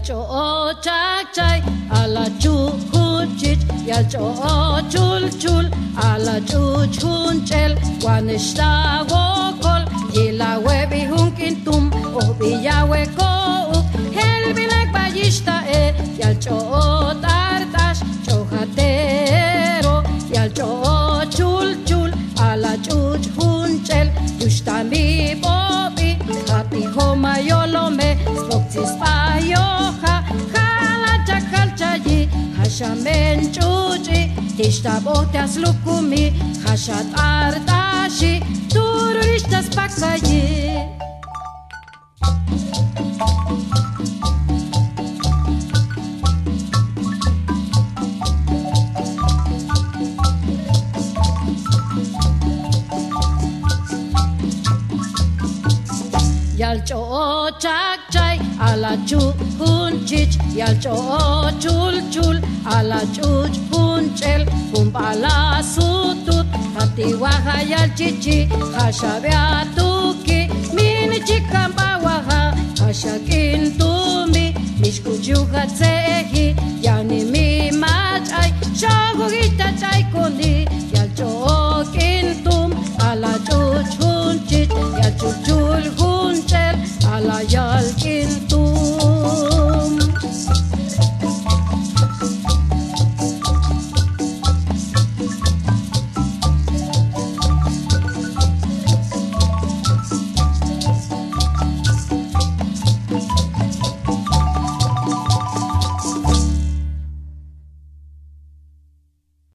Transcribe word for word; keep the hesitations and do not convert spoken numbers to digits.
cho chak chay ala chu chich yal cho chul chul ala chu chunchel wanishta wokol yila webi hunkintum obiya weko helbilek bayishta e yal cho tartash chojatero yal cho chul chul ala chu chunchel yushtami bobi happy homa yolome spoktis payoha hala chakal chayi hashamen chuchi tishtabotas lukumi hashat artashi turistas pakayi yal cho chak chay ala chu hunchich yal cho chul chul ala chuch hunchel kumbala sutut hati waha yal chichi hashabya tuki mini chikamba waha hashakin tumi mishkujuga tsehi yani mi machay shagogita chay koli yal cho